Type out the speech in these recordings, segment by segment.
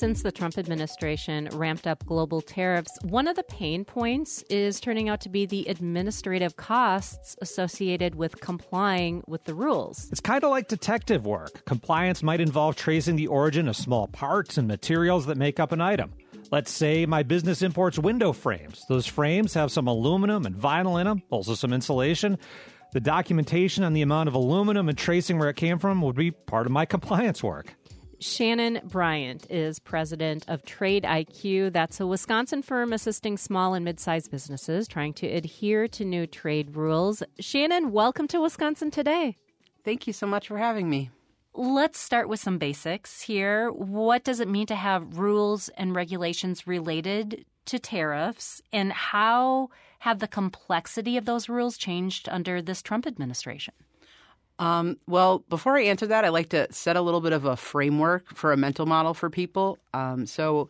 since the Trump administration ramped up global tariffs, one of the pain points is turning out to be the administrative costs associated with complying with the rules. It's kind of like detective work. Compliance might involve tracing the origin of small parts and materials that make up an item. Let's say my business imports window frames. Those frames have some aluminum and vinyl in them, also some insulation. The documentation on the amount of aluminum and tracing where it came from would be part of my compliance work. Shannon Bryant is president of Trade IQ. That's a Wisconsin firm assisting small and mid-sized businesses trying to adhere to new trade rules. Shannon, welcome to Wisconsin Today. Thank you so much for having me. Let's start with some basics here. What does it mean to have rules and regulations related to tariffs, and how have the complexity of those rules changed under this Trump administration? Well, before I answer that, I'd like to set a little bit of a framework for a mental model for people. So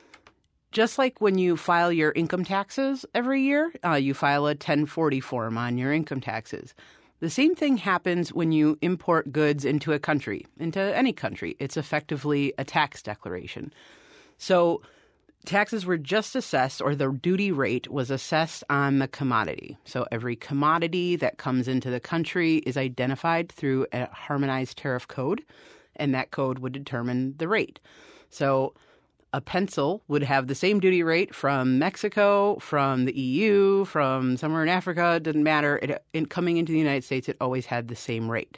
just like when you file your income taxes every year, you file a 1040 form on your income taxes. The same thing happens when you import goods into a country, into any country. It's effectively a tax declaration. So taxes were just assessed, or the duty rate was assessed on the commodity. So every commodity that comes into the country is identified through a harmonized tariff code, and that code would determine the rate. So a pencil would have the same duty rate from Mexico, from the EU, from somewhere in Africa. It doesn't matter. Coming into the United States, it always had the same rate.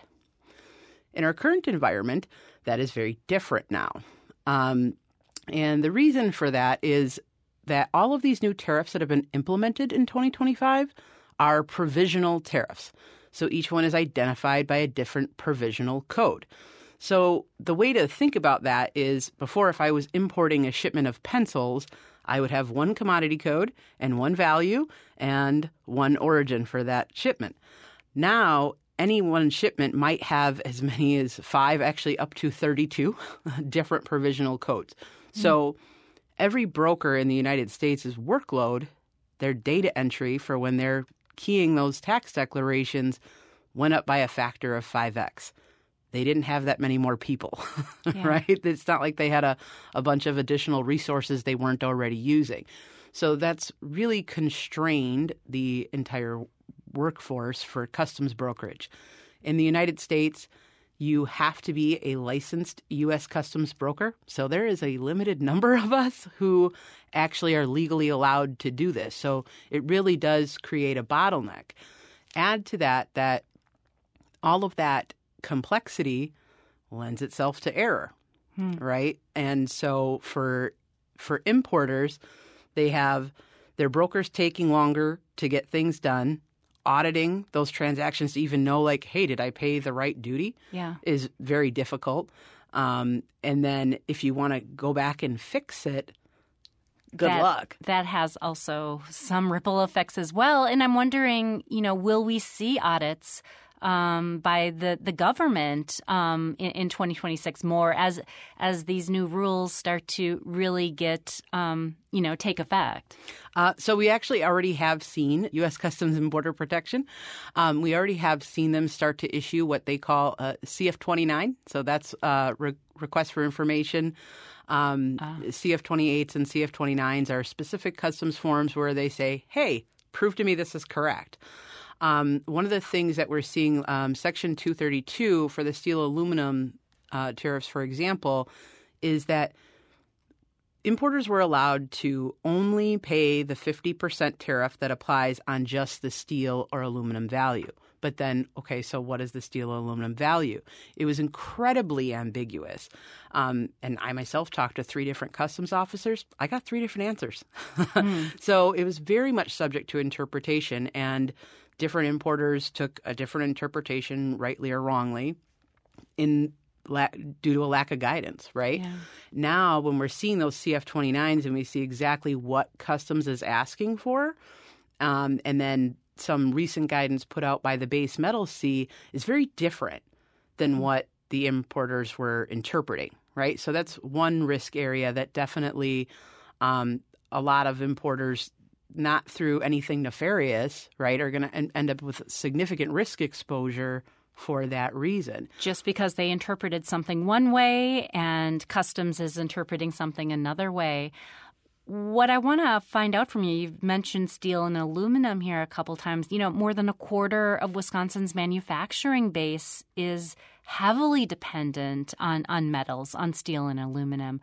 In our current environment, that is very different now. And the reason for that is that all of these new tariffs that have been implemented in 2025 are provisional tariffs. So each one is identified by a different provisional code. So the way to think about that is, before, if I was importing a shipment of pencils, I would have one commodity code and one value and one origin for that shipment. Now, any one shipment might have as many as 5, actually up to 32 different provisional codes. So every broker in the United States' workload, their data entry for when they're keying those tax declarations, went up by a factor of 5x. They didn't have that many more people, right? It's not like they had a bunch of additional resources they weren't already using. So that's really constrained the entire workforce for customs brokerage. In the United States, you have to be a licensed U.S. customs broker. So there is a limited number of us who actually are legally allowed to do this. So it really does create a bottleneck. Add to that all of that complexity lends itself to error, right? And so for importers, they have their brokers taking longer to get things done. Auditing those transactions to even know, like, hey, did I pay the right duty? Is very difficult. And then if you want to go back and fix it, good luck. That has also some ripple effects as well. And I'm wondering, will we see audits by the government in 2026 more as these new rules start to really get take effect? So we actually already have seen U.S. Customs and Border Protection. We already have seen them start to issue what they call CF-29. So that's request for information. CF-28s and CF-29s are specific customs forms where they say, hey, prove to me this is correct. One of the things that we're seeing, Section 232 for the steel aluminum tariffs, for example, is that importers were allowed to only pay the 50% tariff that applies on just the steel or aluminum value. But then, okay, so what is the steel or aluminum value? It was incredibly ambiguous. And I myself talked to 3 different customs officers. I got 3 different answers. So it was very much subject to interpretation, and different importers took a different interpretation, rightly or wrongly, due to a lack of guidance, right? Yeah. Now, when we're seeing those CF-29s and we see exactly what customs is asking for, and then some recent guidance put out by the Base Metals C is very different than what the importers were interpreting, right? So that's one risk area that definitely a lot of importers, not through anything nefarious, right, are going to end up with significant risk exposure for that reason. Just because they interpreted something one way and customs is interpreting something another way. What I want to find out from you, you've mentioned steel and aluminum here a couple times. More than a quarter of Wisconsin's manufacturing base is heavily dependent on metals, on steel and aluminum.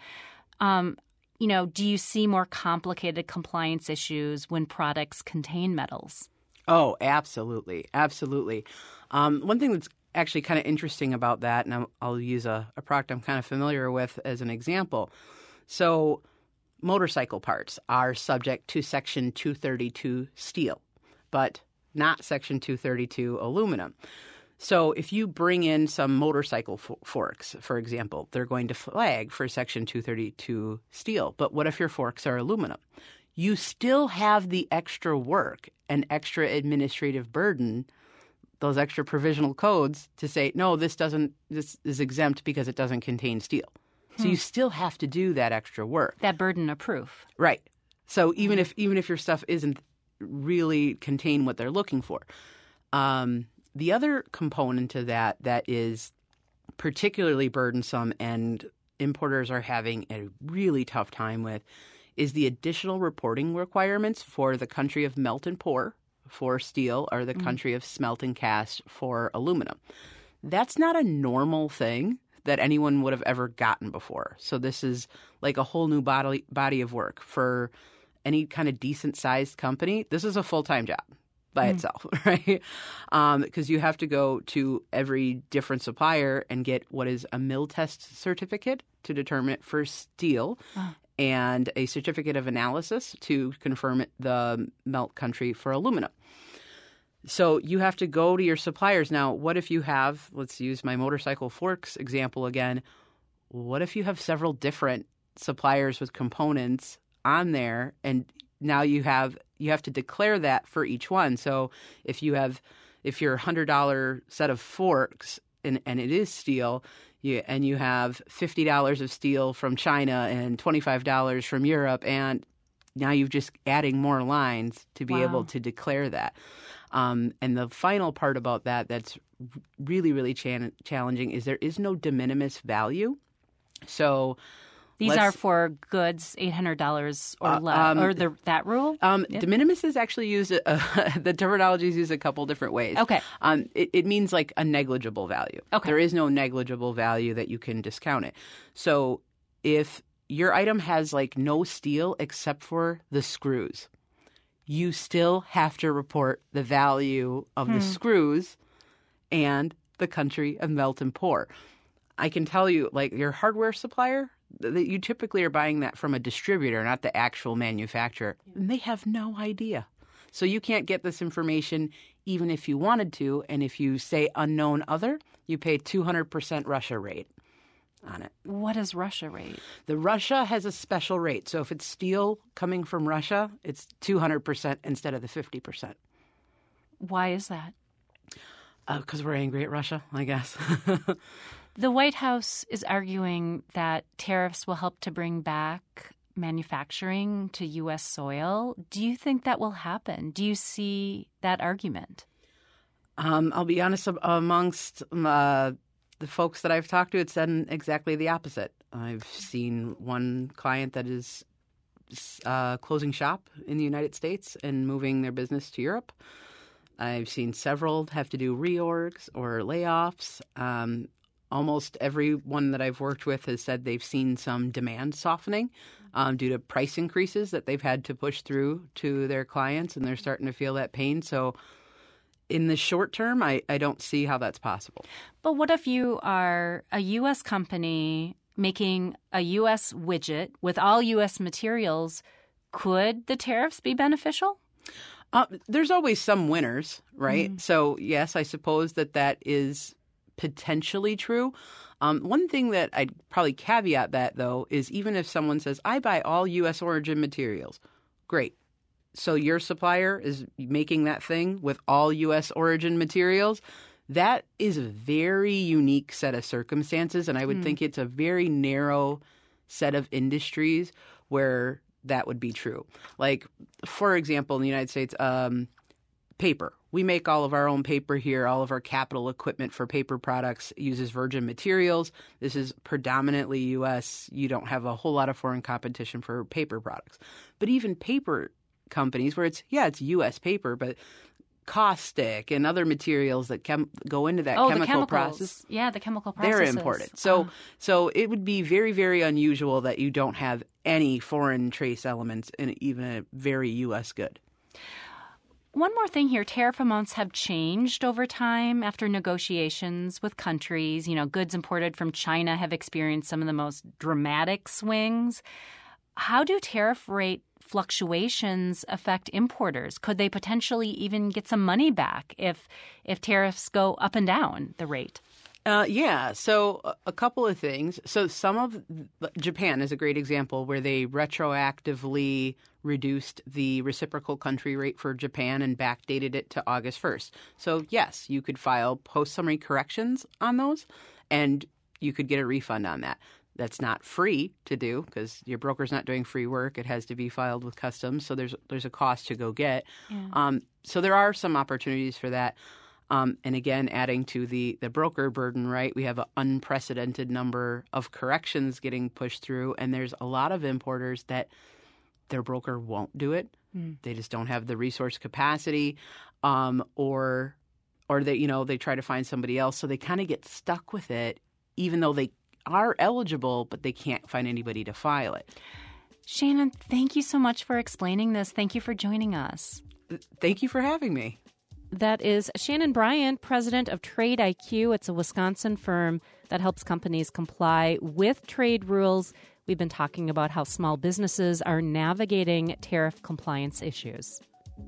Do you see more complicated compliance issues when products contain metals? Oh, absolutely. Absolutely. One thing that's actually kind of interesting about that, and I'll use a product I'm kind of familiar with as an example. So motorcycle parts are subject to Section 232 steel, but not Section 232 aluminum. So if you bring in some motorcycle forks, for example, they're going to flag for Section 232 steel. But what if your forks are aluminum? You still have the extra work and extra administrative burden, those extra provisional codes to say, no, this is exempt because it doesn't contain steel. So you still have to do that extra work. That burden of proof. Right. So even if your stuff isn't really contain what they're looking for. The other component to that is particularly burdensome and importers are having a really tough time with is the additional reporting requirements for the country of melt and pour for steel or the country of smelt and cast for aluminum. That's not a normal thing that anyone would have ever gotten before. So this is like a whole new body of work for any kind of decent-sized company. This is a full-time job by itself, right? Because you have to go to every different supplier and get what is a mill test certificate to determine it for steel and a certificate of analysis to confirm it the melt country for aluminum. So you have to go to your suppliers. Now, what if you have, let's use my motorcycle forks example again, what if you have several different suppliers with components on there and now you have to declare that for each one. So if your $100 set of forks and it is steel, and you have $50 of steel from China and $25 from Europe, and now you're just adding more lines to be able to declare that. And the final part about that's really, really challenging is there is no de minimis value. So these are for goods $800 or less, or that rule? De minimis is actually used, the terminology is used a couple different ways. Okay. It means like a negligible value. Okay. There is no negligible value that you can discount it. So if your item has like no steel except for the screws, you still have to report the value of the screws and the country of melt and pour. I can tell you, like your hardware supplier, that you typically are buying that from a distributor, not the actual manufacturer. And they have no idea. So you can't get this information even if you wanted to. And if you say unknown other, you pay 200% Russia rate on it. What is Russia rate? The Russia has a special rate. So if it's steel coming from Russia, it's 200% instead of the 50%. Why is that? Because we're angry at Russia, I guess. The White House is arguing that tariffs will help to bring back manufacturing to U.S. soil. Do you think that will happen? Do you see that argument? I'll be honest, amongst the folks that I've talked to, it's done exactly the opposite. I've seen one client that is closing shop in the United States and moving their business to Europe. I've seen several have to do reorgs or layoffs. Almost everyone that I've worked with has said they've seen some demand softening due to price increases that they've had to push through to their clients, and they're starting to feel that pain. So in the short term, I don't see how that's possible. But what if you are a U.S. company making a U.S. widget with all U.S. materials? Could the tariffs be beneficial? There's always some winners, right? So, yes, I suppose that is potentially true. One thing that I'd probably caveat that, though, is even if someone says, I buy all U.S. origin materials, great. So your supplier is making that thing with all U.S. origin materials. That is a very unique set of circumstances, and I would think it's a very narrow set of industries where that would be true. Like, for example, in the United States, paper. We make all of our own paper here. All of our capital equipment for paper products uses virgin materials. This is predominantly U.S. You don't have a whole lot of foreign competition for paper products. But even paper companies where it's U.S. paper, but caustic and other materials that go into that chemical process. Yeah, the chemical processes. They're imported. So it would be very, very unusual that you don't have any foreign trace elements in even a very U.S. good. One more thing here, tariff amounts have changed over time after negotiations with countries. Goods imported from China have experienced some of the most dramatic swings. How do tariff rate fluctuations affect importers? Could they potentially even get some money back if tariffs go up and down the rate? So a couple of things. So Japan is a great example where they retroactively reduced the reciprocal country rate for Japan and backdated it to August 1st. So yes, you could file post-summary corrections on those and you could get a refund on that. That's not free to do because your broker's not doing free work. It has to be filed with customs. So there's a cost to go get. Yeah. So there are some opportunities for that. And again, adding to the broker burden, right, we have an unprecedented number of corrections getting pushed through, and there's a lot of importers that their broker won't do it. They just don't have the resource capacity, or they try to find somebody else. So they kind of get stuck with it, even though they are eligible, but they can't find anybody to file it. Shannon, thank you so much for explaining this. Thank you for joining us. Thank you for having me. That is Shannon Bryant, president of Trade IQ. It's a Wisconsin firm that helps companies comply with trade rules. We've been talking about how small businesses are navigating tariff compliance issues.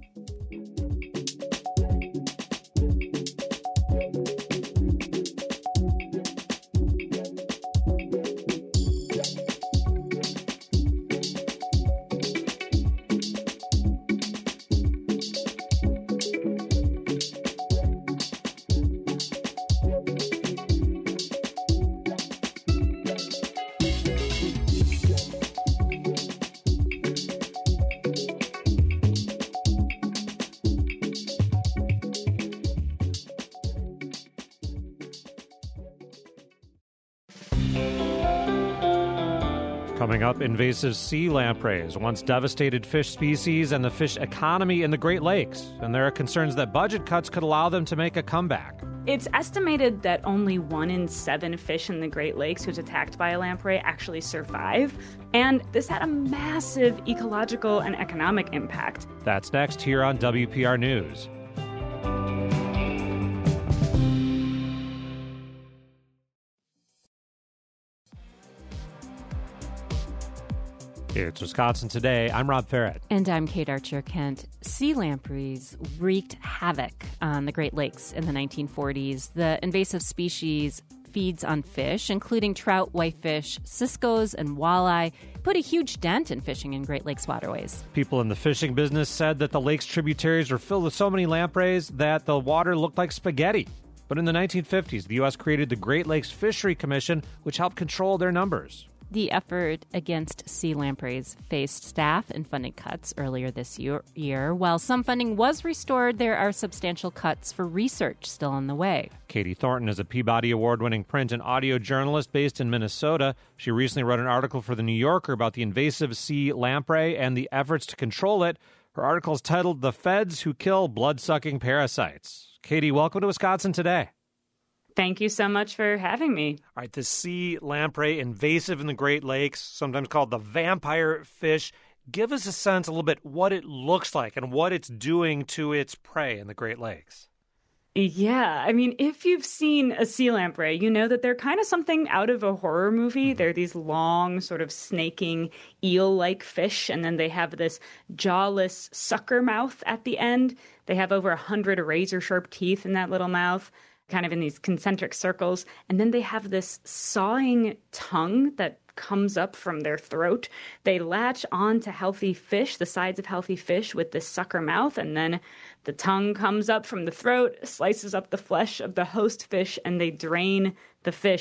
Coming up, invasive sea lampreys once devastated fish species and the fish economy in the Great Lakes. And there are concerns that budget cuts could allow them to make a comeback. It's estimated that only 1 in 7 fish in the Great Lakes who's attacked by a lamprey actually survive. And this had a massive ecological and economic impact. That's next here on WPR News. It's Wisconsin Today. I'm Rob Farrett. And I'm Kate Archer-Kent. Sea lampreys wreaked havoc on the Great Lakes in the 1940s. The invasive species feeds on fish, including trout, whitefish, ciscos, and walleye, put a huge dent in fishing in Great Lakes waterways. People in the fishing business said that the lake's tributaries were filled with so many lampreys that the water looked like spaghetti. But in the 1950s, the U.S. created the Great Lakes Fishery Commission, which helped control their numbers. The effort against sea lampreys faced staff and funding cuts earlier this year. While some funding was restored, there are substantial cuts for research still on the way. Katie Thornton is a Peabody Award-winning print and audio journalist based in Minnesota. She recently wrote an article for The New Yorker about the invasive sea lamprey and the efforts to control it. Her article is titled "The Feds Who Kill Blood-Sucking Parasites." Katie, welcome to Wisconsin Today. Thank you so much for having me. All right, the sea lamprey, invasive in the Great Lakes, sometimes called the vampire fish. Give us a sense a little bit what it looks like and what it's doing to its prey in the Great Lakes. Yeah, I mean, if you've seen a sea lamprey, you know that they're kind of something out of a horror movie. Mm-hmm. They're these long, sort of snaking, eel-like fish, and then they have this jawless sucker mouth at the end. They have over 100 razor-sharp teeth in that little mouth, kind of in these concentric circles. And then they have this sawing tongue that comes up from their throat. They latch on to healthy fish, the sides of healthy fish, with this sucker mouth, and then the tongue comes up from the throat, slices up the flesh of the host fish, and they drain the fish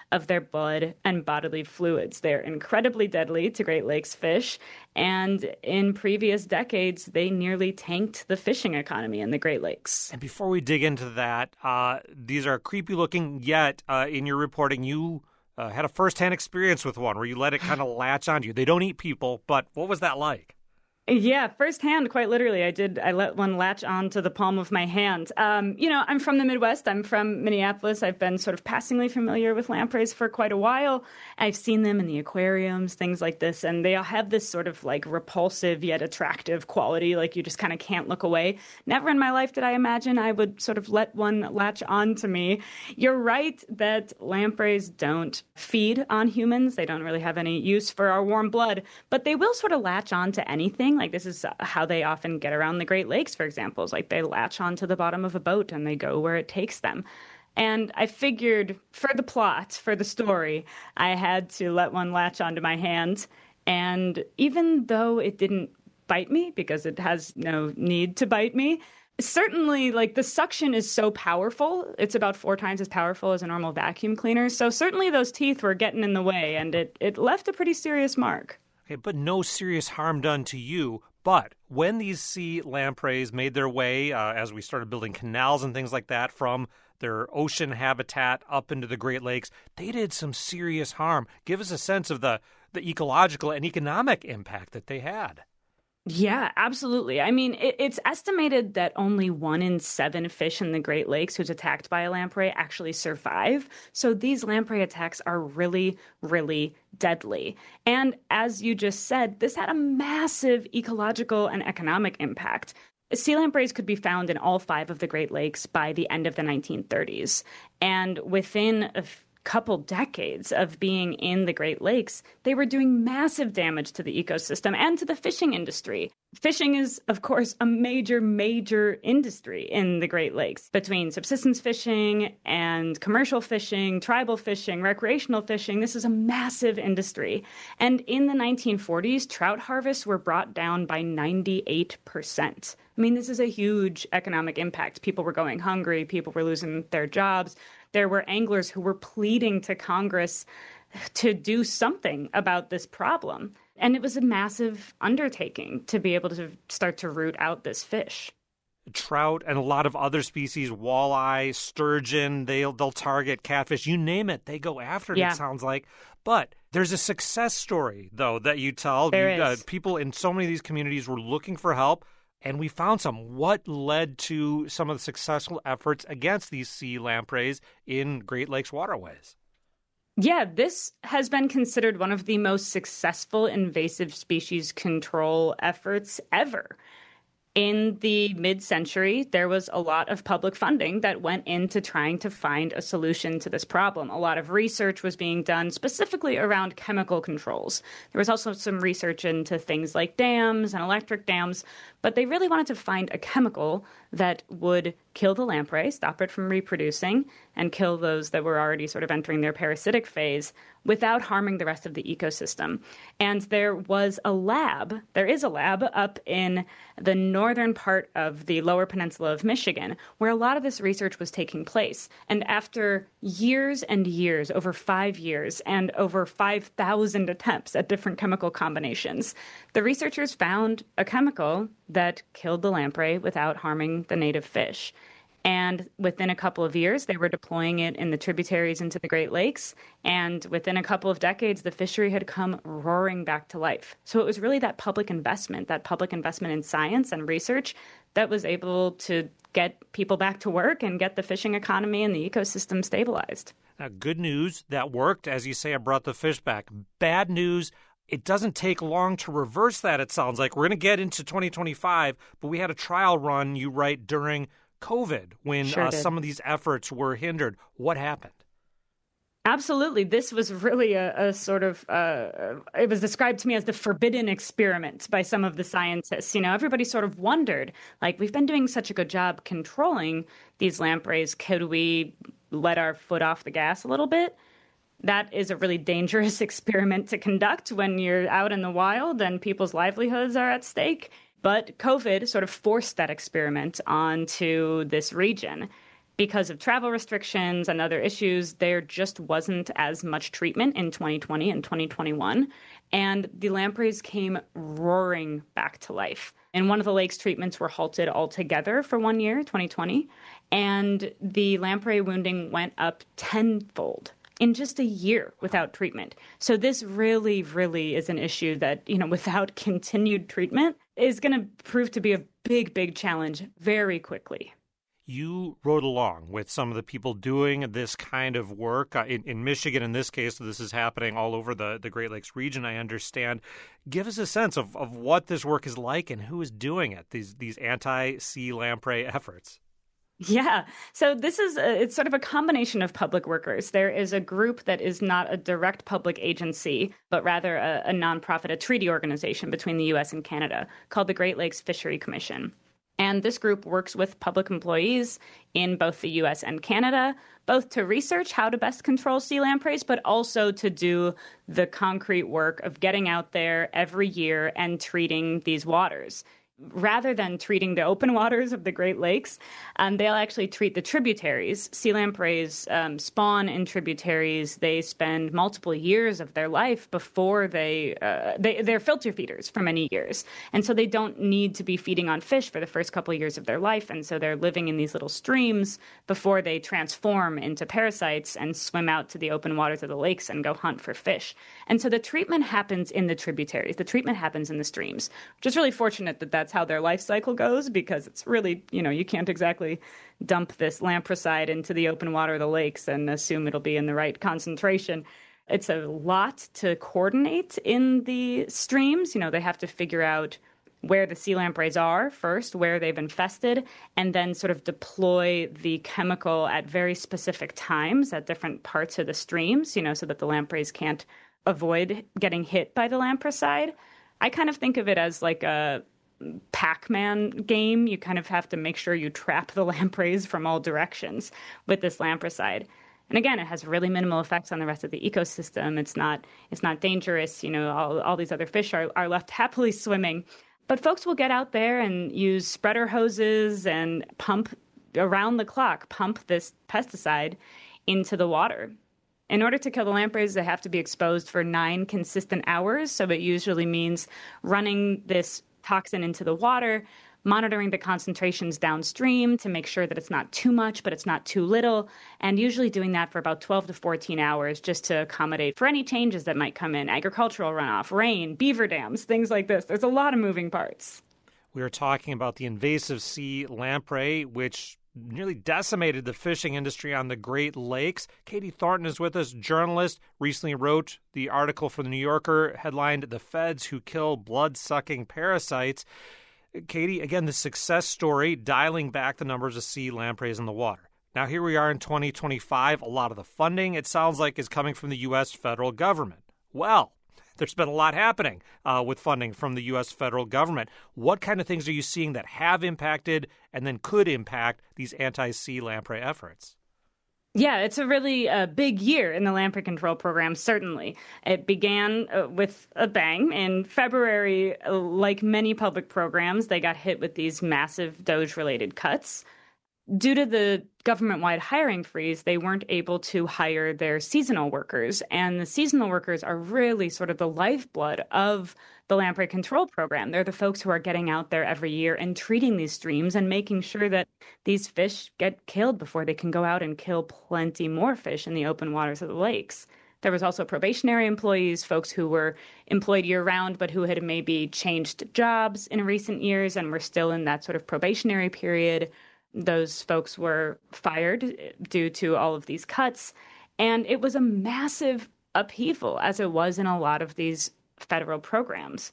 of their blood and bodily fluids. They're incredibly deadly to Great Lakes fish, and in previous decades, they nearly tanked the fishing economy in the Great Lakes. And before we dig into that, these are creepy looking, yet in your reporting, you had a firsthand experience with one where you let it kind of latch onto you. They don't eat people, but what was that like? Yeah, firsthand, quite literally. I let one latch on to the palm of my hand. I'm from the Midwest. I'm from Minneapolis. I've been sort of passingly familiar with lampreys for quite a while. I've seen them in the aquariums, things like this, and they all have this sort of like repulsive yet attractive quality, like you just kind of can't look away. Never in my life did I imagine I would sort of let one latch on to me. You're right that lampreys don't feed on humans. They don't really have any use for our warm blood, but they will sort of latch on to anything. Like this is how they often get around the Great Lakes, for example, is like they latch onto the bottom of a boat and they go where it takes them. And I figured for the plot, for the story, I had to let one latch onto my hand. And even though it didn't bite me, because it has no need to bite me, certainly, like, the suction is so powerful. It's about 4 times as powerful as a normal vacuum cleaner. So certainly those teeth were getting in the way, and it left a pretty serious mark. Okay, but no serious harm done to you. But when these sea lampreys made their way, as we started building canals and things like that, from their ocean habitat up into the Great Lakes, they did some serious harm. Give us a sense of the ecological and economic impact that they had. Yeah, absolutely. I mean, it's estimated that only 1 in 7 fish in the Great Lakes who's attacked by a lamprey actually survive. So these lamprey attacks are really, really deadly. And as you just said, this had a massive ecological and economic impact. Sea lampreys could be found in all 5 of the Great Lakes by the end of the 1930s. And within a couple decades of being in the Great Lakes, they were doing massive damage to the ecosystem and to the fishing industry. Fishing is, of course, a major, major industry in the Great Lakes. Between subsistence fishing and commercial fishing, tribal fishing, recreational fishing, this is a massive industry. And in the 1940s, trout harvests were brought down by 98%. I mean, this is a huge economic impact. People were going hungry, people were losing their jobs. There were anglers who were pleading to Congress to do something about this problem. And it was a massive undertaking to be able to start to root out this fish. Trout and a lot of other species, walleye, sturgeon, they'll target catfish, you name it, they go after it, Yeah. It sounds like. But there's a success story, though, that you tell. There is. People in so many of these communities were looking for help, and we found some. What led to some of the successful efforts against these sea lampreys in Great Lakes waterways? Yeah, this has been considered one of the most successful invasive species control efforts ever. In the mid-century, there was a lot of public funding that went into trying to find a solution to this problem. A lot of research was being done specifically around chemical controls. There was also some research into things like dams and electric dams, but they really wanted to find a chemical that would kill the lamprey, stop it from reproducing, and kill those that were already sort of entering their parasitic phase without harming the rest of the ecosystem. And there is a lab up in the northern part of the lower peninsula of Michigan, where a lot of this research was taking place. And after years and years, over 5 years, and over 5,000 attempts at different chemical combinations, the researchers found a chemical that killed the lamprey without harming the native fish. And within a couple of years, they were deploying it in the tributaries into the Great Lakes. And within a couple of decades, the fishery had come roaring back to life. So it was really that public investment in science and research that was able to get people back to work and get the fishing economy and the ecosystem stabilized. Now, good news, that worked. As you say, I brought the fish back. Bad news, it doesn't take long to reverse that, it sounds like. We're going to get into 2025, but we had a trial run, you write, during COVID when some of these efforts were hindered. What happened? Absolutely. This was really a sort of, it was described to me as the forbidden experiment by some of the scientists. You know, everybody sort of wondered, like, we've been doing such a good job controlling these lampreys. Could we let our foot off the gas a little bit? That is a really dangerous experiment to conduct when you're out in the wild and people's livelihoods are at stake. But COVID sort of forced that experiment onto this region. because of travel restrictions and other issues, there just wasn't as much treatment in 2020 and 2021. And the lampreys came roaring back to life. In one of the lakes, treatments were halted altogether for 1 year, 2020. And the lamprey wounding went up tenfold in just a year without treatment. So this really, really is an issue that, without continued treatment is going to prove to be a big, big challenge very quickly. You rode along with some of the people doing this kind of work in Michigan. In this case, this is happening all over the Great Lakes region, I understand. Give us a sense of what this work is like and who is doing it, these anti-sea lamprey efforts. Yeah. So this is it's sort of a combination of public workers. There is a group that is not a direct public agency, but rather a nonprofit, a treaty organization between the U.S. and Canada called the Great Lakes Fishery Commission. And this group works with public employees in both the U.S. and Canada, both to research how to best control sea lampreys, but also to do the concrete work of getting out there every year and treating these waters. Rather than treating the open waters of the Great Lakes, they'll actually treat the tributaries. Sea lampreys spawn in tributaries. They spend multiple years of their life before they're filter feeders for many years. And so they don't need to be feeding on fish for the first couple of years of their life. And so they're living in these little streams before they transform into parasites and swim out to the open waters of the lakes and go hunt for fish. And so the treatment happens in the tributaries. The treatment happens in the streams, which is really fortunate that that's how their life cycle goes, because it's really, you can't exactly dump this lampricide into the open water of the lakes and assume it'll be in the right concentration. It's a lot to coordinate in the streams. They have to figure out where the sea lampreys are first, where they've infested, and then sort of deploy the chemical at very specific times at different parts of the streams, so that the lampreys can't avoid getting hit by the lampricide. I kind of think of it as like a Pac-Man game. You kind of have to make sure you trap the lampreys from all directions with this lampricide. And again, it has really minimal effects on the rest of the ecosystem. It's not dangerous. All these other fish are left happily swimming. But folks will get out there and use spreader hoses and pump around the clock, pump this pesticide into the water. In order to kill the lampreys, they have to be exposed for 9 consistent hours. So it usually means running this toxin into the water, monitoring the concentrations downstream to make sure that it's not too much, but it's not too little, and usually doing that for about 12 to 14 hours just to accommodate for any changes that might come in, agricultural runoff, rain, beaver dams, things like this. There's a lot of moving parts. We are talking about the invasive sea lamprey, which nearly decimated the fishing industry on the Great Lakes. Katie Thornton is with us, journalist, recently wrote the article for The New Yorker headlined "The Feds Who Kill Blood-Sucking Parasites." Katie, again, the success story, dialing back the numbers of sea lampreys in the water. Now, here we are in 2025. A lot of the funding, it sounds like, is coming from the U.S. federal government. Well, there's been a lot happening with funding from the U.S. federal government. What kind of things are you seeing that have impacted and then could impact these anti-sea lamprey efforts? Yeah, it's a really big year in the lamprey control program, certainly. It began with a bang. In February, like many public programs, they got hit with these massive DOGE-related cuts. Due to the government-wide hiring freeze, they weren't able to hire their seasonal workers. And the seasonal workers are really sort of the lifeblood of the lamprey control program. They're the folks who are getting out there every year and treating these streams and making sure that these fish get killed before they can go out and kill plenty more fish in the open waters of the lakes. There was also probationary employees, folks who were employed year-round but who had maybe changed jobs in recent years and were still in that sort of probationary period. Those folks were fired due to all of these cuts. And it was a massive upheaval, as it was in a lot of these federal programs.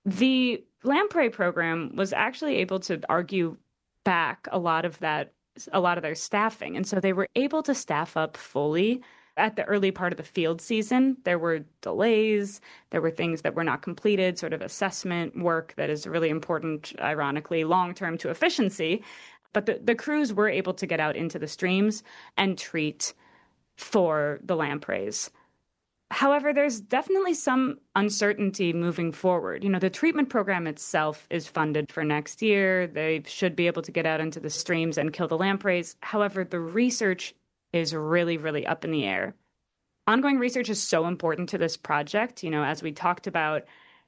The lamprey program was actually able to argue back a lot of their staffing. And so they were able to staff up fully at the early part of the field season. There were delays. There were things that were not completed, sort of assessment work that is really important, ironically, long-term to efficiency. But the crews were able to get out into the streams and treat for the lampreys. However, there's definitely some uncertainty moving forward. The treatment program itself is funded for next year. They should be able to get out into the streams and kill the lampreys. However, the research is really, really up in the air. Ongoing research is so important to this project. As we talked about,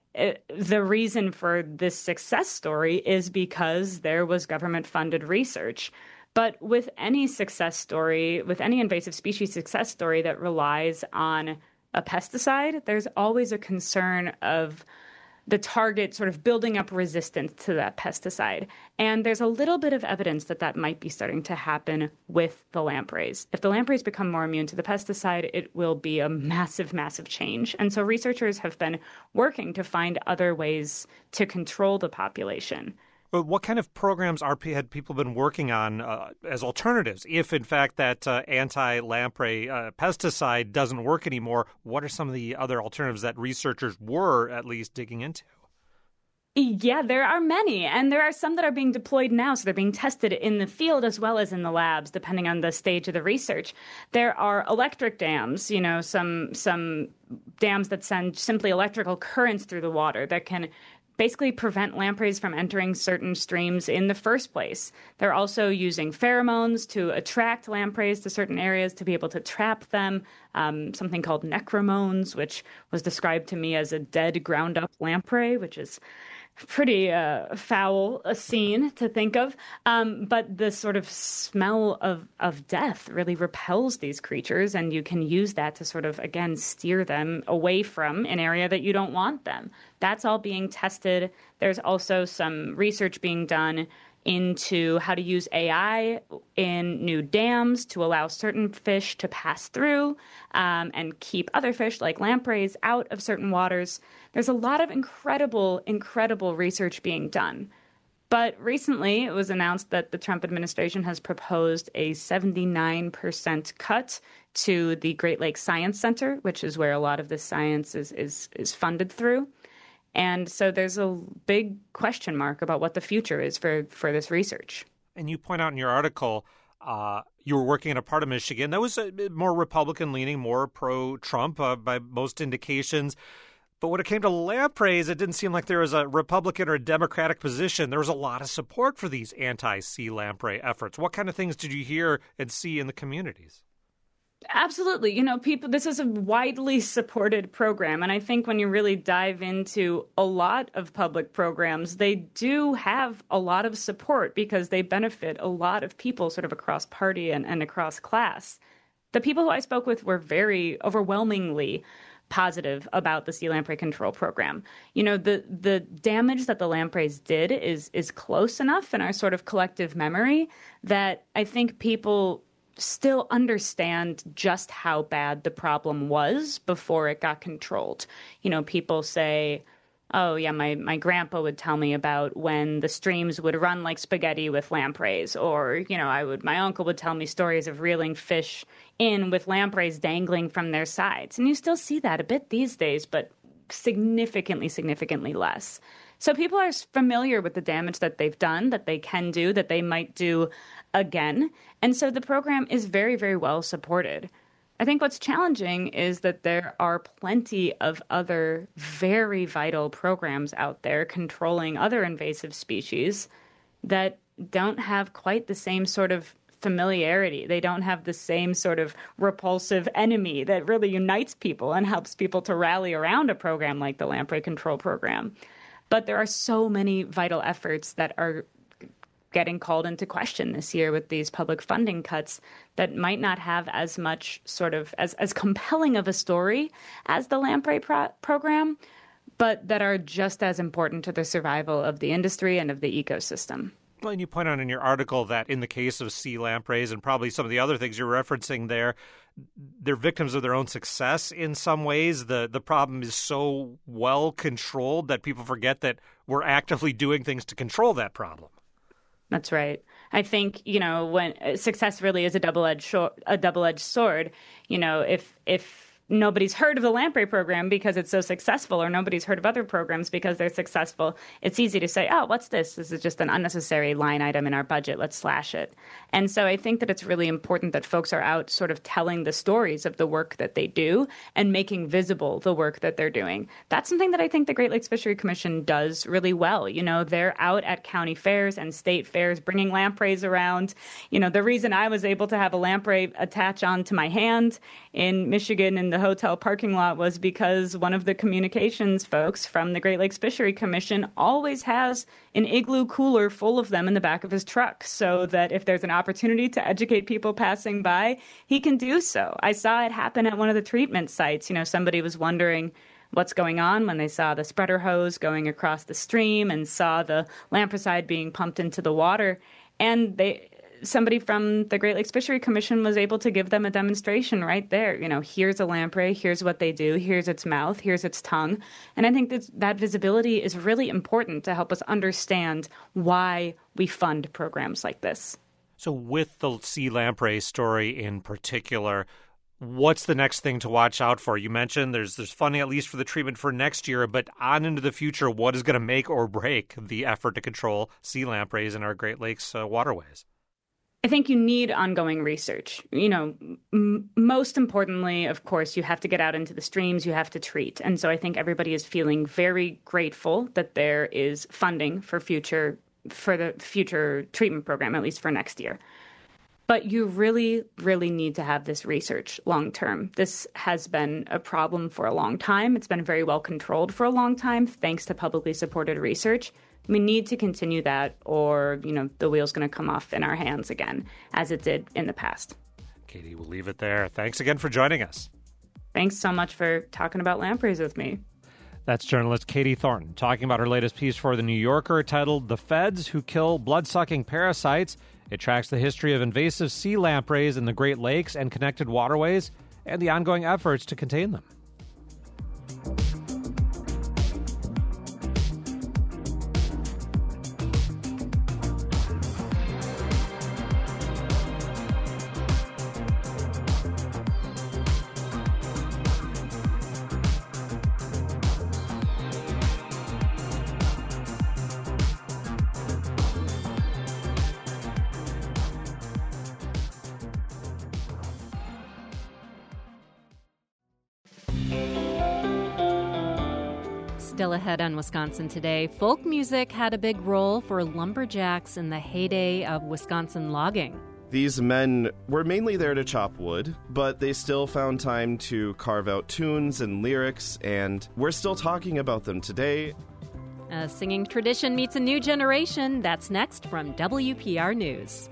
the reason for this success story is because there was government-funded research. But with any success story, with any invasive species success story that relies on a pesticide, there's always a concern of the target sort of building up resistance to that pesticide. And there's a little bit of evidence that that might be starting to happen with the lampreys. If the lampreys become more immune to the pesticide, it will be a massive, massive change. And so researchers have been working to find other ways to control the population. But what kind of programs had people been working on as alternatives? If, in fact, that anti-lamprey pesticide doesn't work anymore, what are some of the other alternatives that researchers were at least digging into? Yeah, there are many, and there are some that are being deployed now, so they're being tested in the field as well as in the labs, depending on the stage of the research. There are electric dams, some dams that send simply electrical currents through the water that can basically prevent lampreys from entering certain streams in the first place. They're also using pheromones to attract lampreys to certain areas to be able to trap them, something called necromones, which was described to me as a dead, ground-up lamprey, which is pretty foul a scene to think of. But the sort of smell of death really repels these creatures, and you can use that to sort of, again, steer them away from an area that you don't want them. That's all being tested. There's also some research being done into how to use AI in new dams to allow certain fish to pass through and keep other fish like lampreys out of certain waters. There's a lot of incredible, incredible research being done. But recently, it was announced that the Trump administration has proposed a 79% cut to the Great Lakes Science Center, which is where a lot of this science is funded through. And so there's a big question mark about what the future is for this research. And you point out in your article, you were working in a part of Michigan that was more Republican-leaning, more pro-Trump by most indications. But when it came to lampreys, it didn't seem like there was a Republican or a Democratic position. There was a lot of support for these anti-sea lamprey efforts. What kind of things did you hear and see in the communities? Absolutely. This is a widely supported program. And I think when you really dive into a lot of public programs, they do have a lot of support because they benefit a lot of people sort of across party and across class. The people who I spoke with were very overwhelmingly positive about the sea lamprey control program. The damage that the lampreys did is close enough in our sort of collective memory that I think people still understand just how bad the problem was before it got controlled. People say, oh, yeah, my grandpa would tell me about when the streams would run like spaghetti with lampreys, or, my uncle would tell me stories of reeling fish in with lampreys dangling from their sides. And you still see that a bit these days, but significantly, significantly less. So people are familiar with the damage that they've done, that they can do, that they might do again. And so the program is very, very well supported. I think what's challenging is that there are plenty of other very vital programs out there controlling other invasive species that don't have quite the same sort of familiarity. They don't have the same sort of repulsive enemy that really unites people and helps people to rally around a program like the Lamprey Control Program. But there are so many vital efforts that are getting called into question this year with these public funding cuts that might not have as much sort of as compelling of a story as the Lamprey program, but that are just as important to the survival of the industry and of the ecosystem. Well, and you point out in your article that in the case of sea lampreys and probably some of the other things you're referencing there, they're victims of their own success in some ways. The problem is so well controlled that people forget that we're actively doing things to control that problem. That's right. I think, when success really is a double-edged sword, if nobody's heard of the Lamprey program because it's so successful, or nobody's heard of other programs because they're successful, it's easy to say, oh, what's this? This is just an unnecessary line item in our budget. Let's slash it. And so I think that it's really important that folks are out sort of telling the stories of the work that they do and making visible the work that they're doing. That's something that I think the Great Lakes Fishery Commission does really well. You know, they're out at county fairs and state fairs bringing lampreys around. You know, the reason I was able to have a lamprey attach onto my hand in Michigan in the hotel parking lot was because one of the communications folks from the Great Lakes Fishery Commission always has an igloo cooler full of them in the back of his truck, so that if there's an opportunity to educate people passing by, he can do so. I saw it happen at one of the treatment sites. You know, somebody was wondering what's going on when they saw the spreader hose going across the stream and saw the lampricide being pumped into the water. And somebody from the Great Lakes Fishery Commission was able to give them a demonstration right there. You know, here's a lamprey, here's what they do, here's its mouth, here's its tongue. And I think that visibility is really important to help us understand why we fund programs like this. So with the sea lamprey story in particular, what's the next thing to watch out for? You mentioned there's funding at least for the treatment for next year, but on into the future, what is going to make or break the effort to control sea lampreys in our Great Lakes waterways? I think you need ongoing research. You know, most importantly, of course, you have to get out into the streams, you have to treat. And so I think everybody is feeling very grateful that there is funding for the future treatment program, at least for next year. But you really, really need to have this research long term. This has been a problem for a long time. It's been very well controlled for a long time, thanks to publicly supported research. We need to continue that, or, you know, the wheel's going to come off in our hands again, as it did in the past. Katie, we'll leave it there. Thanks again for joining us. Thanks so much for talking about lampreys with me. That's journalist Katie Thornton talking about her latest piece for The New Yorker titled "The Feds Who Kill Blood-Sucking Parasites." It tracks the history of invasive sea lampreys in the Great Lakes and connected waterways and the ongoing efforts to contain them. Still ahead on Wisconsin Today, folk music had a big role for lumberjacks in the heyday of Wisconsin logging. These men were mainly there to chop wood, but they still found time to carve out tunes and lyrics, and we're still talking about them today. A singing tradition meets a new generation. That's next from WPR News.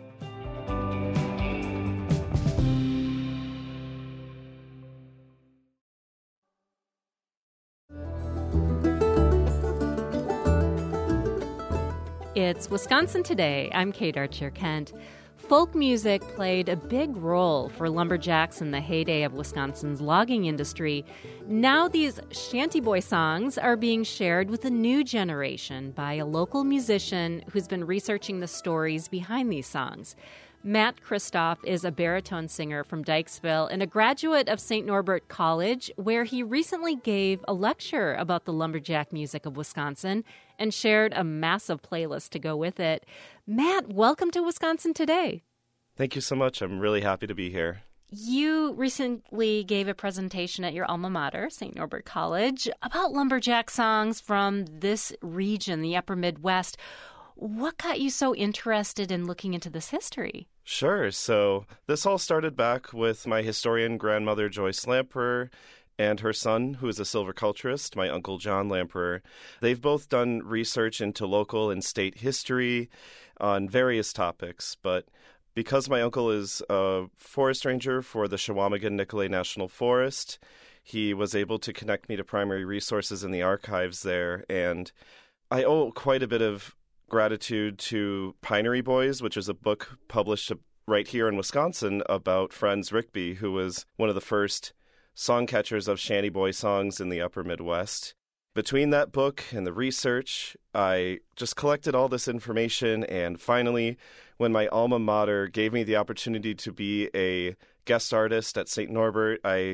It's Wisconsin Today. I'm Kate Archer-Kent. Folk music played a big role for lumberjacks in the heyday of Wisconsin's logging industry. Now these shanty boy songs are being shared with a new generation by a local musician who's been researching the stories behind these songs. Matt Kristoff is a baritone singer from Dykesville and a graduate of St. Norbert College, where he recently gave a lecture about the lumberjack music of Wisconsin and shared a massive playlist to go with it. Matt, welcome to Wisconsin Today. Thank you so much. I'm really happy to be here. You recently gave a presentation at your alma mater, St. Norbert College, about lumberjack songs from this region, the upper Midwest. What got you so interested in looking into this history? Sure. So this all started back with my historian grandmother, Joyce Lamperer, and her son, who is a silviculturist, my uncle John Lamperer. They've both done research into local and state history on various topics, but because my uncle is a forest ranger for the Chequamegon-Nicolet National Forest, he was able to connect me to primary resources in the archives there, and I owe quite a bit of gratitude to Pinery Boys, which is a book published right here in Wisconsin about Franz Rigby, who was one of the first song catchers of shanty boy songs in the upper Midwest. Between that book and the research, I just collected all this information, and finally, when my alma mater gave me the opportunity to be a guest artist at St. Norbert, I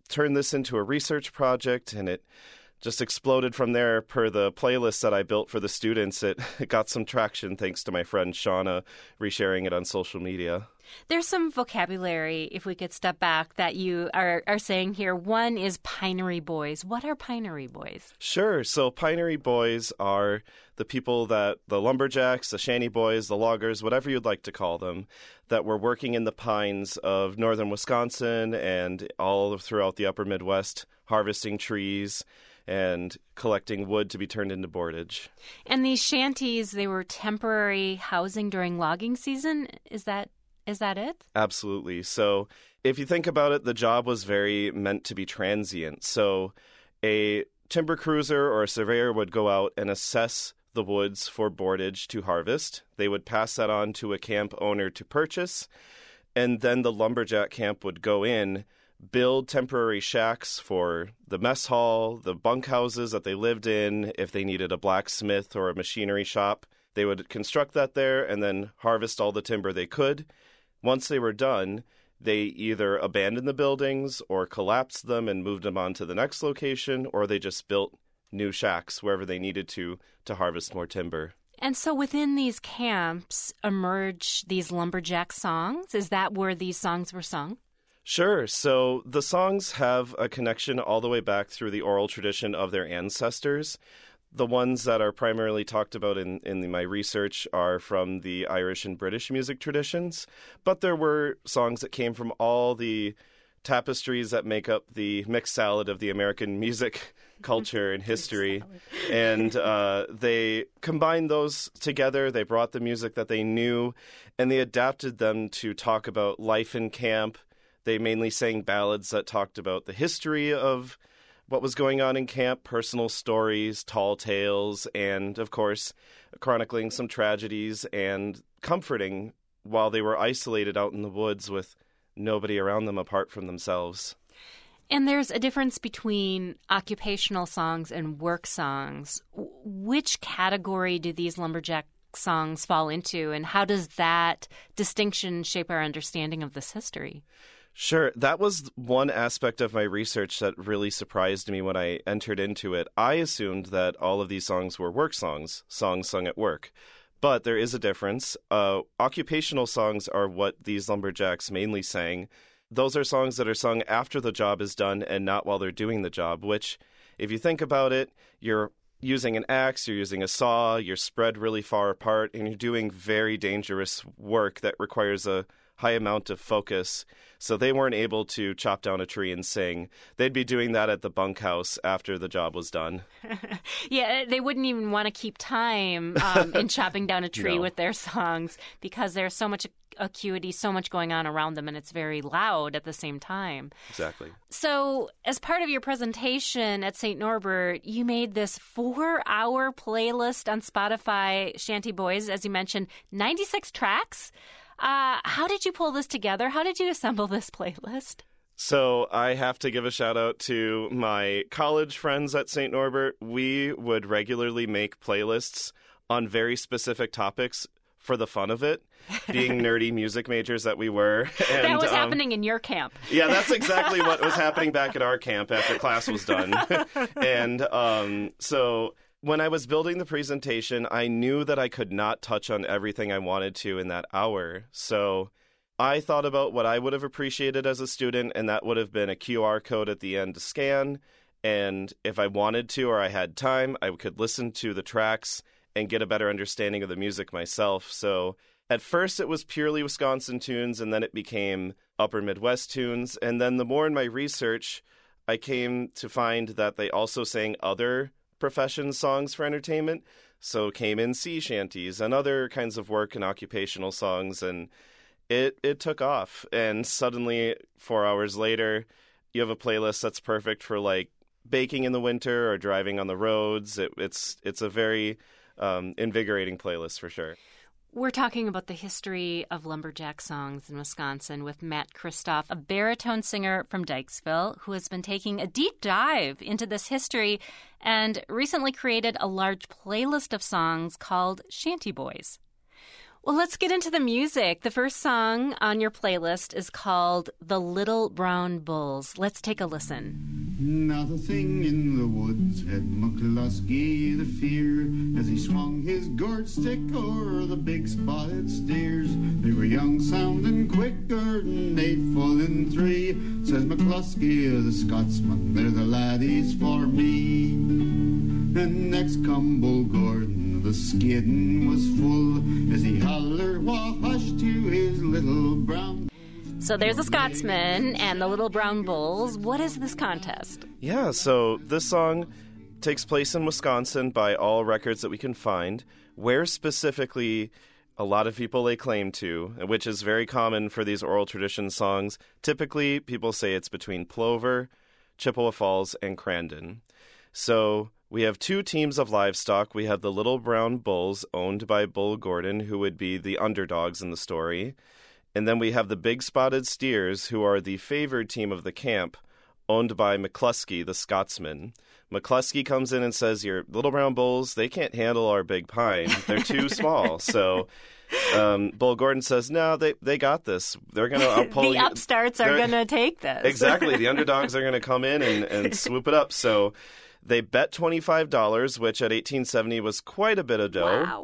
turned this into a research project, and it just exploded from there per the playlist that I built for the students. It got some traction thanks to my friend Shauna resharing it on social media. There's some vocabulary, if we could step back, that you are saying here. One is Pinery Boys. What are Pinery Boys? Sure. So Pinery Boys are the people the lumberjacks, the shanty boys, the loggers, whatever you'd like to call them, that were working in the pines of northern Wisconsin and all throughout the upper Midwest, harvesting trees and collecting wood to be turned into boardage. And these shanties, they were temporary housing during logging season. Is that it? Absolutely. So if you think about it, the job was very meant to be transient. So a timber cruiser or a surveyor would go out and assess the woods for boardage to harvest. They would pass that on to a camp owner to purchase, and then the lumberjack camp would go in, build temporary shacks for the mess hall, the bunkhouses that they lived in. If they needed a blacksmith or a machinery shop, they would construct that there and then harvest all the timber they could. Once they were done, they either abandoned the buildings or collapsed them and moved them on to the next location, or they just built new shacks wherever they needed to harvest more timber. And so within these camps emerge these lumberjack songs. Is that where these songs were sung? Sure. So the songs have a connection all the way back through the oral tradition of their ancestors. The ones that are primarily talked about in my research are from the Irish and British music traditions, but there were songs that came from all the tapestries that make up the mixed salad of the American music culture and history. And they combined those together. They brought the music that they knew, and they adapted them to talk about life in camp. They mainly sang ballads that talked about the history of what was going on in camp, personal stories, tall tales, and, of course, chronicling some tragedies and comforting while they were isolated out in the woods with nobody around them apart from themselves. And there's a difference between occupational songs and work songs. Which category do these lumberjack songs fall into, and how does that distinction shape our understanding of this history? Sure. That was one aspect of my research that really surprised me when I entered into it. I assumed that all of these songs were work songs sung at work. But there is a difference. Occupational songs are what these lumberjacks mainly sang. Those are songs that are sung after the job is done and not while they're doing the job, which, if you think about it, you're using an axe, you're using a saw, you're spread really far apart, and you're doing very dangerous work that requires a high amount of focus. So they weren't able to chop down a tree and sing. They'd be doing that at the bunkhouse after the job was done. Yeah, they wouldn't even want to keep time in chopping down a tree with their songs because there's so much acuity, so much going on around them, and it's very loud at the same time. Exactly. So as part of your presentation at St. Norbert, you made this 4-hour playlist on Spotify, Shanty Boys, as you mentioned, 96 tracks. How did you pull this together? How did you assemble this playlist? So I have to give a shout out to my college friends at St. Norbert. We would regularly make playlists on very specific topics for the fun of it, being nerdy music majors that we were. And, that was happening in your camp. Yeah, that's exactly what was happening back at our camp after class was done. And so when I was building the presentation, I knew that I could not touch on everything I wanted to in that hour. So I thought about what I would have appreciated as a student, and that would have been a QR code at the end to scan. And if I wanted to or I had time, I could listen to the tracks and get a better understanding of the music myself. So at first it was purely Wisconsin tunes, and then it became upper Midwest tunes. And then the more in my research, I came to find that they also sang other profession songs for entertainment. So came in sea shanties and other kinds of work and occupational songs, and it took off. And suddenly, 4 hours later, you have a playlist that's perfect for like baking in the winter or driving on the roads. It's a very invigorating playlist for sure. We're talking about the history of lumberjack songs in Wisconsin with Matt Kristoff, a baritone singer from Dykesville who has been taking a deep dive into this history and recently created a large playlist of songs called Shanty Boys. Well, let's get into the music. The first song on your playlist is called The Little Brown Bulls. Let's take a listen. Not a thing in the woods had McCluskey the fear as he swung his gourd stick o'er the big spotted steers. They were young, sound, and quicker than 8 full in 3. Says McCluskey the Scotsman, they're the laddies for me. And next come Bull Gordon, the skidding was full as he hollered wash to his little brown. So there's a Scotsman and the Little Brown Bulls. What is this contest? Yeah, so this song takes place in Wisconsin by all records that we can find. Where specifically a lot of people lay claim to, which is very common for these oral tradition songs. Typically, people say it's between Plover, Chippewa Falls, and Crandon. So we have 2 teams of livestock. We have the Little Brown Bulls, owned by Bull Gordon, who would be the underdogs in the story. And then we have the Big Spotted Steers, who are the favored team of the camp, owned by McCluskey, the Scotsman. McCluskey comes in and says, your Little Brown Bulls, they can't handle our big pine. They're too small. So Bull Gordon says, no, they got this. They're going to outpull the upstarts are going to take this. Exactly. The underdogs are going to come in and swoop it up. So they bet $25, which at 1870 was quite a bit of dough. Wow.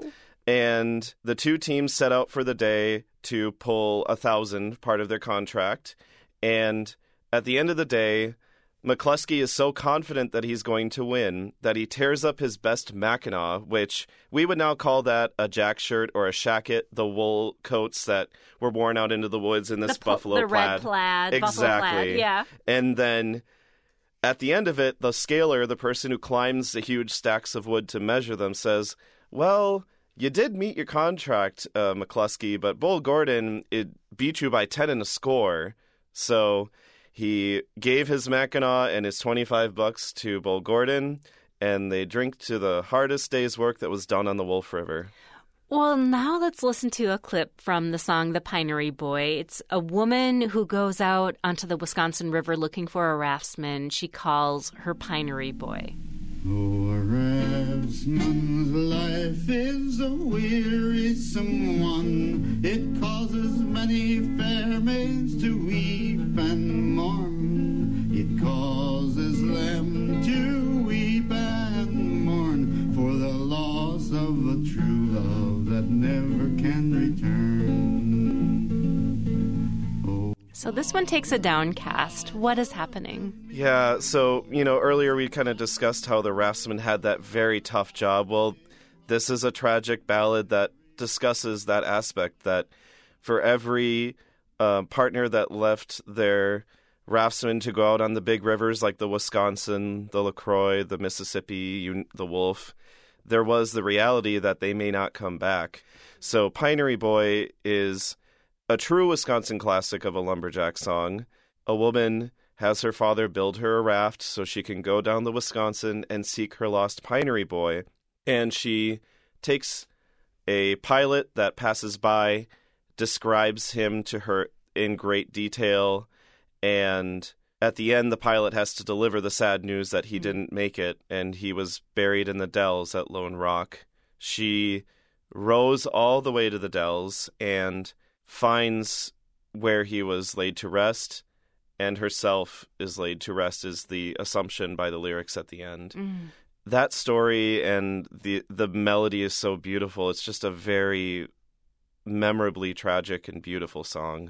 And the 2 teams set out for the day to pull 1,000, part of their contract. And at the end of the day, McCluskey is so confident that he's going to win that he tears up his best Mackinaw, which we would now call that a jack shirt or a shacket, the wool coats that were worn out into the woods in this buffalo the plaid. Red plaid, exactly. Buffalo plaid, yeah. And then at the end of it, the scaler, the person who climbs the huge stacks of wood to measure them, says, well, you did meet your contract, McCluskey, but Bull Gordon, it beat you by 10 and a score. So he gave his Mackinaw and his $25 to Bull Gordon, and they drink to the hardest day's work that was done on the Wolf River. Well, now let's listen to a clip from the song The Pinery Boy. It's a woman who goes out onto the Wisconsin River looking for a raftsman. She calls her Pinery Boy. Oh, a raftsman's life is a wearisome one. It causes many fair maids to weep and mourn. It causes them to weep and mourn for the loss of a true love that never can return. So this one takes a downcast. What is happening? Yeah, so, earlier we kind of discussed how the raftsmen had that very tough job. Well, this is a tragic ballad that discusses that aspect, that for every partner that left their raftsmen to go out on the big rivers like the Wisconsin, the LaCroix, the Mississippi, the Wolf, there was the reality that they may not come back. So Pinery Boy is a true Wisconsin classic of a lumberjack song. A woman has her father build her a raft so she can go down the Wisconsin and seek her lost Pinery Boy. And she takes a pilot that passes by, describes him to her in great detail, and at the end the pilot has to deliver the sad news that he didn't make it and he was buried in the Dells at Lone Rock. She rows all the way to the Dells and finds where he was laid to rest, and herself is laid to rest, is the assumption by the lyrics at the end. That story and the melody is so beautiful. It's just a very memorably tragic and beautiful song.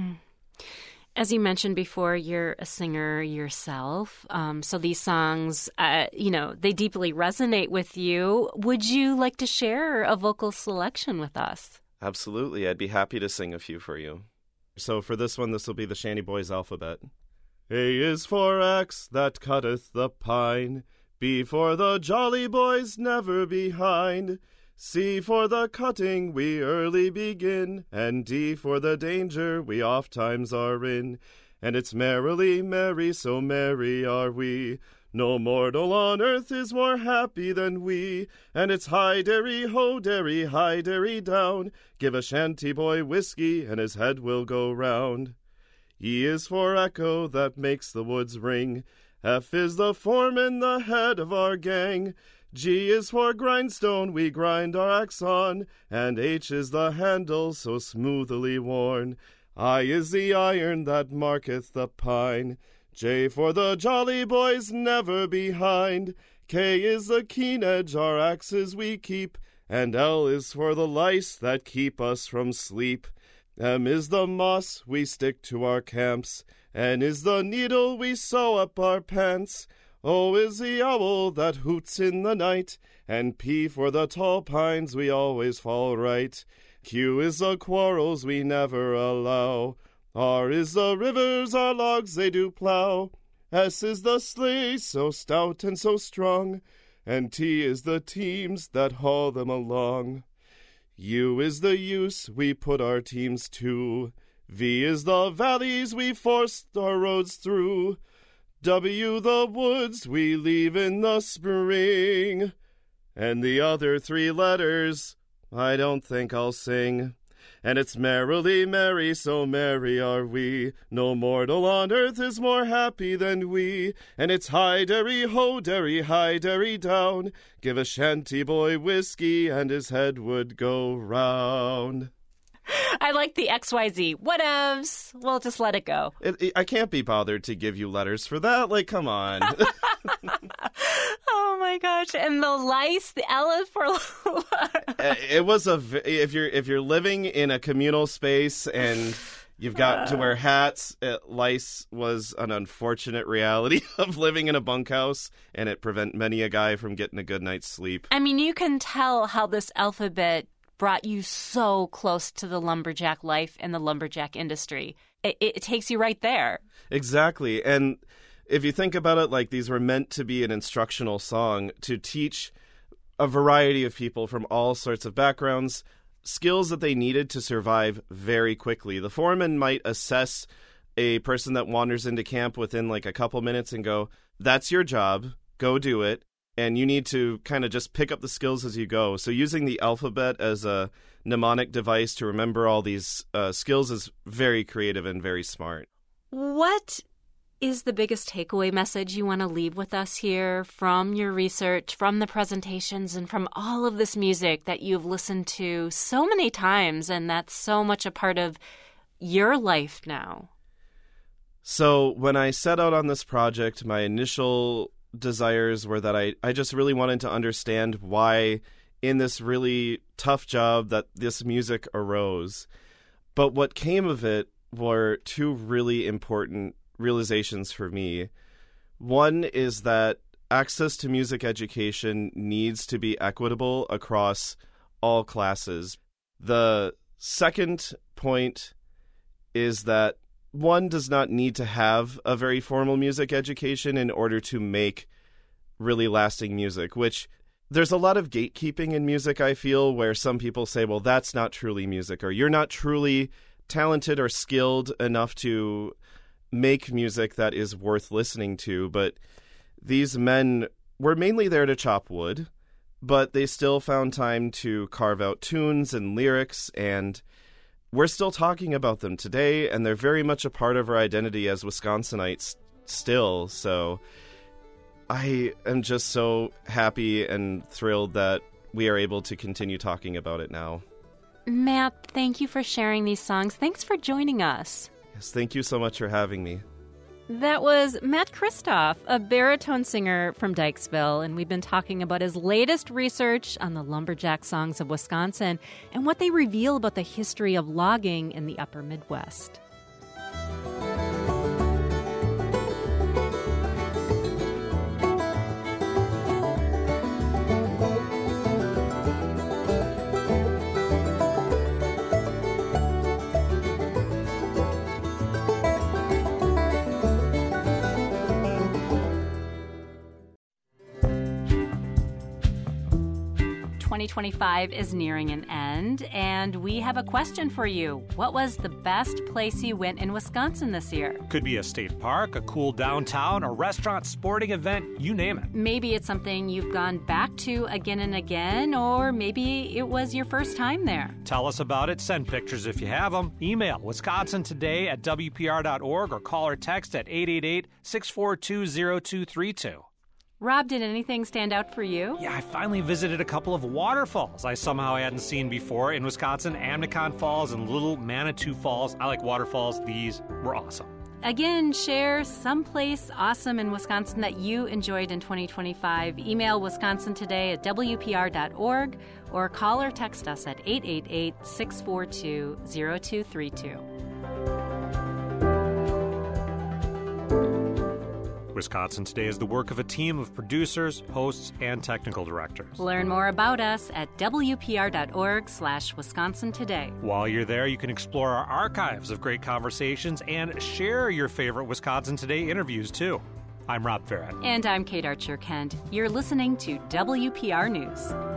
As you mentioned before, you're a singer yourself. So these songs, they deeply resonate with you. Would you like to share a vocal selection with us? Absolutely. I'd be happy to sing a few for you. So for this one, this will be the Shanty Boys alphabet. A is for axe that cutteth the pine. B for the jolly boys never behind. C for the cutting we early begin. And D for the danger we oft times are in. And it's merrily merry, so merry are we. No mortal on earth is more happy than we, and it's hi derry ho derry, hi derry down. Give a shanty boy whiskey, and his head will go round. E is for echo that makes the woods ring. F is the foreman, the head of our gang. G is for grindstone, we grind our axe on, and H is the handle so smoothly worn. I is the iron that marketh the pine. J for the jolly boys never behind. K is the keen edge our axes we keep, and L is for the lice that keep us from sleep. M is the moss we stick to our camps, N is the needle we sew up our pants. O is the owl that hoots in the night, and P for the tall pines we always fall right. Q is the quarrels we never allow. R is the rivers our logs they do plow. S is the sleigh so stout and so strong, and T is the teams that haul them along. U is the use we put our teams to. V is the valleys we forced our roads through. W the woods we leave in the spring. And the other three letters I don't think I'll sing. And it's merrily merry, so merry are we. No mortal on earth is more happy than we. And it's hi derry ho derry hi derry down. Give a shanty boy whiskey and his head would go round. I like the XYZ. Whatevs. We'll just let it go. I can't be bothered to give you letters for that. Like, come on. Oh my gosh! And the lice, the L is for. It was if you're living in a communal space and you've got to wear hats, lice was an unfortunate reality of living in a bunkhouse, and it prevent many a guy from getting a good night's sleep. I mean, you can tell how this alphabet brought you so close to the lumberjack life and the lumberjack industry. It takes you right there. Exactly. And if you think about it, like, these were meant to be an instructional song to teach a variety of people from all sorts of backgrounds skills that they needed to survive very quickly. The foreman might assess a person that wanders into camp within like a couple minutes and go, that's your job, go do it. And you need to kind of just pick up the skills as you go. So using the alphabet as a mnemonic device to remember all these skills is very creative and very smart. What is the biggest takeaway message you want to leave with us here from your research, from the presentations, and from all of this music that you've listened to so many times and that's so much a part of your life now? So when I set out on this project, my initial desires were that I just really wanted to understand why in this really tough job that this music arose. But what came of it were two really important realizations for me. One is that access to music education needs to be equitable across all classes. The second point is that one does not need to have a very formal music education in order to make really lasting music, which there's a lot of gatekeeping in music, I feel, where some people say, well, that's not truly music, or you're not truly talented or skilled enough to make music that is worth listening to. But these men were mainly there to chop wood, but they still found time to carve out tunes and lyrics, and we're still talking about them today, and they're very much a part of our identity as Wisconsinites still. So I am just so happy and thrilled that we are able to continue talking about it now. Matt, thank you for sharing these songs. Thanks for joining us. Yes, thank you so much for having me. That was Matt Kristof, a baritone singer from Dykesville, and we've been talking about his latest research on the lumberjack songs of Wisconsin and what they reveal about the history of logging in the upper Midwest. '25 is nearing an end, and we have a question for you. What was the best place you went in Wisconsin this year? Could be a state park, a cool downtown, a restaurant, sporting event, you name it. Maybe it's something you've gone back to again and again, or maybe it was your first time there. Tell us about it. Send pictures if you have them. Email wisconsintoday@wpr.org or call or text at 888-642-0232. Rob, did anything stand out for you? Yeah, I finally visited a couple of waterfalls I somehow hadn't seen before in Wisconsin, Amnicon Falls and Little Manitou Falls. I like waterfalls. These were awesome. Again, share someplace awesome in Wisconsin that you enjoyed in 2025. Email wisconsintoday@wpr.org or call or text us at 888-642-0232. Wisconsin Today is the work of a team of producers, hosts, and technical directors. Learn more about us at wpr.org/Wisconsin Today. While you're there, you can explore our archives of great conversations and share your favorite Wisconsin Today interviews, too. I'm Rob Farrett. And I'm Kate Archer-Kent. You're listening to WPR News.